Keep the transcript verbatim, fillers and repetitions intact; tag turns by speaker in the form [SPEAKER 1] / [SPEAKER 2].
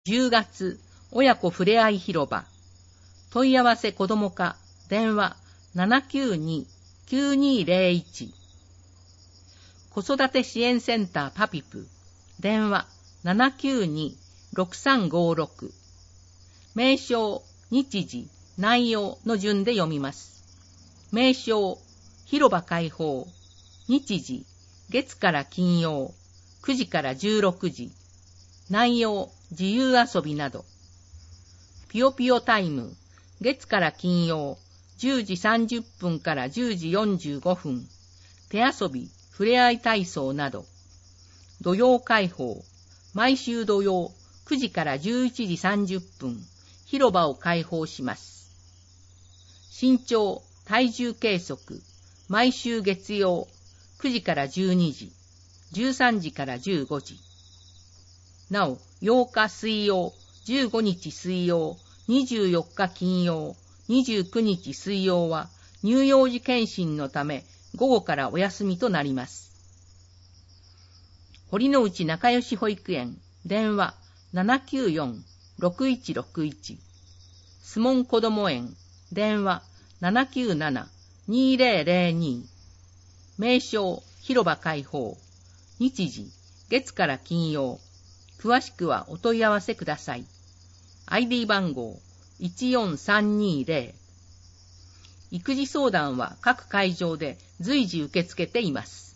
[SPEAKER 1] じゅうがつ、親子ふれあい広場。問い合わせ子ども課、電話 ななきゅうに きゅうにーぜろいち。子育て支援センターパピプ、電話 ななきゅうに ろくさんごろく。名称、日時、内容の順で読みます。名称、広場開放。日時、月から金曜、くじからじゅうろくじ。内容、自由遊びなど。ぴよぴよタイム、月から金曜、じゅうじさんじゅっぷんからじゅうじよんじゅうごふん。手遊び、ふれあい体操など。土曜開放、毎週土曜、くじからじゅういちじさんじゅっぷん、広場を開放します。身長、体重計測、毎週月曜、くじからじゅうにじ、じゅうさんじからじゅうごじ。なお、ようか水曜、じゅうごにち水曜、にじゅうよっか金曜、にじゅうくにち水曜は乳幼児検診のため午後からお休みとなります。堀之内仲良し保育園、電話 ななきゅうよん ろくいちろくいち。スモンこども園、電話 ななきゅうなな にーぜろぜろに。名称、広場開放。日時、月から金曜。詳しくはお問い合わせください。アイディー 番号いちよんさんにーぜろ。育児相談は各会場で随時受け付けています。